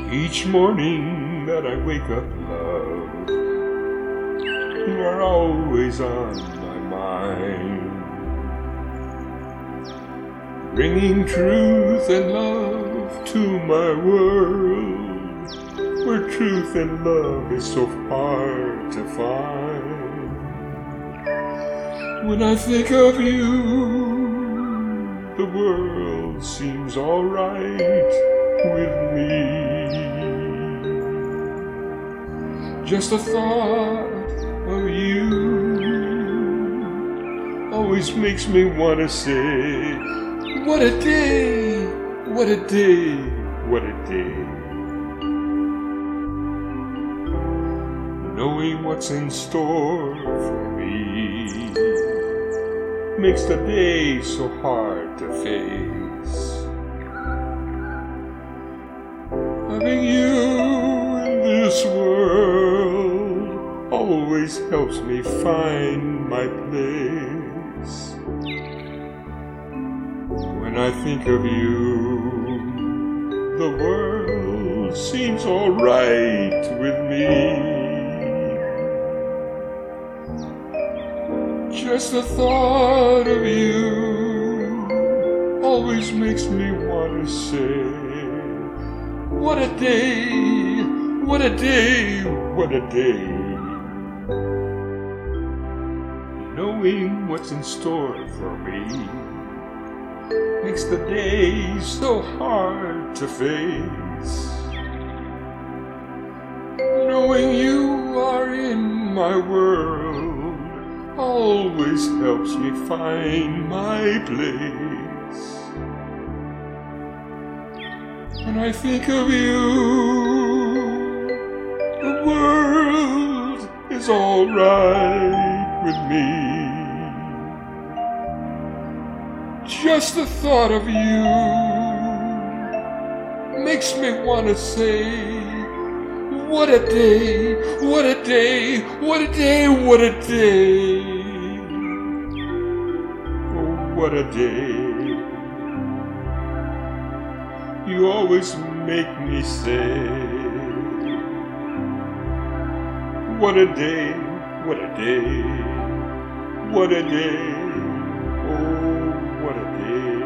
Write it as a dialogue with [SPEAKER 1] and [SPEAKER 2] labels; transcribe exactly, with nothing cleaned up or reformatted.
[SPEAKER 1] Each morning that I wake up, love, you are always on my mind, bringing truth and love to my world, where truth and love is so hard to find. When I think of you, the world seems alright with me. Just the thought of you always makes me want to say, what a day, what a day, what a day. Knowing what's in store for me makes the day so hard to face. Having you in this world always helps me find my place. When I think of you, the world seems alright with me. Just the thought of you always makes me want to say, what a day, what a day, what a day. Knowing what's in store for me makes the day so hard to face. Knowing you are in my world always helps me find my place. When I think of you, the world is alright with me. Just the thought of you makes me want to say, what a day, what a day, what a day, what a day. Oh, what a day. You always make me say, what a day, what a day, what a day, oh, what a day.